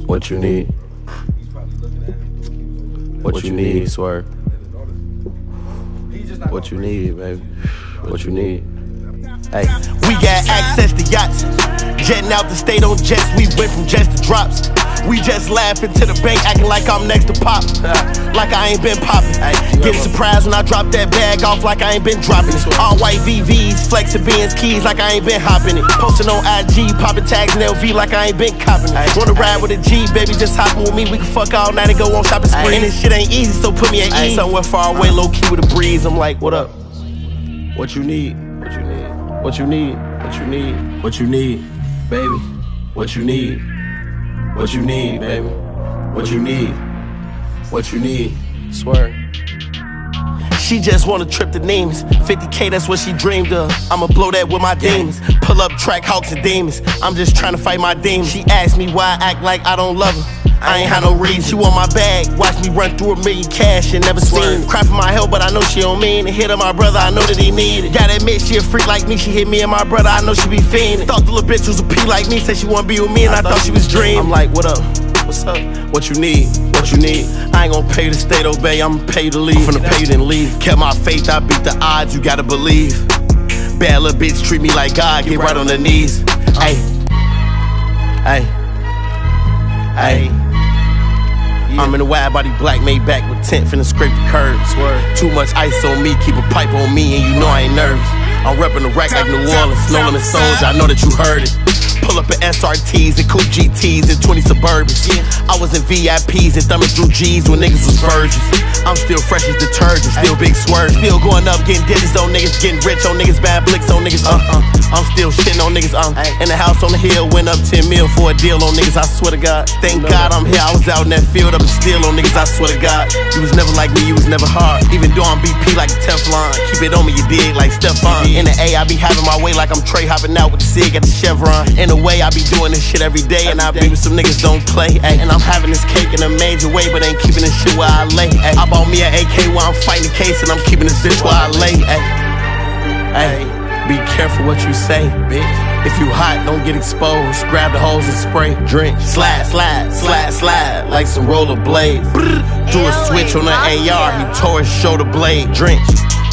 What you need? What you need, swear? What you need, baby? What you need? Hey, we got access to yachts, jetting out the state on jets. We went from jets to drops. We just laughing to the bank, acting like I'm next to Pop, like I ain't been popping. Getting surprised when I drop that bag off, like I ain't been dropping it. All white VVs, flexing Benz keys, like I ain't been hopping it. Posting on IG, popping tags in LV, like I ain't been copping it. Wanna ride with a G, baby, just hopping with me. We can fuck all night and go on shopping spree. And this shit ain't easy, so put me at ease. Somewhere far away, low key with a breeze. I'm like, what up? what you need? What you need? What you need? What you need? What you need, baby? What you need? What you need, baby? What you need? What you need? Swear. She just wanna trip the names. 50K, that's what she dreamed of. I'ma blow that with my demons. Pull up track hawks and demons. I'm just trying to fight my demons. She asked me why I act like I don't love her. I ain't had no reason. She want my bag. Watch me run through $1 million cash and never seen. Cry for my help, but I know she don't mean it. Hit her my brother, I know that he need it. Gotta admit, she a freak like me. She hit me and my brother, I know she be fiending. Thought the little bitch was a P like me. Said she wanna be with me and I thought she was dreaming. I'm like, what up? What's up? What you need? What you need? I ain't gon' pay to stay, obey, I'ma pay to leave. I'm finna pay then leave. Kept my faith, I beat the odds, you gotta believe. Bad little bitch treat me like God, get right on the knees. Ayy, ayy, ayy. I'm in a wide body black made back with tent, finna scrape the curves. Too much ice on me, keep a pipe on me, and you know I ain't nervous. I'm reppin' the rack like New Orleans, Nolan and Soldier, I know that you heard it. Pull up in SRTs and coupe GTs and 20 Suburbans. I was in VIPs and thumbing through G's when niggas was virgins. I'm still fresh as detergent, still big swerve. Still going up, getting digits on niggas, getting rich on niggas, bad blicks on niggas. I'm still shitting on niggas. In the house on the hill, went up 10 mil for a deal on niggas, I swear to God. Thank God I'm here, I was out in that field, up and still on niggas, I swear to God. You was never like me, you was never hard. Even though I'm BP like a Teflon, keep it on me, you dig, like Stephon. In the A, I be having my way like I'm Trey, hopping out with the SIG at the Chevron. In the way, I be doing this shit every day, and I be with some niggas don't play. Ay. And I'm having this cake in a major way, but ain't keeping this shit where I lay. Ay. I bought me an AK while I'm fighting the case, and I'm keeping this bitch where I lay. Ay. Ay. Be careful what you say, bitch. If you hot, don't get exposed. Grab the hose and spray, drink, slide, slide, slide, slide, like some roller blades. Threw a switch on the AR, he tore his shoulder blade, drink.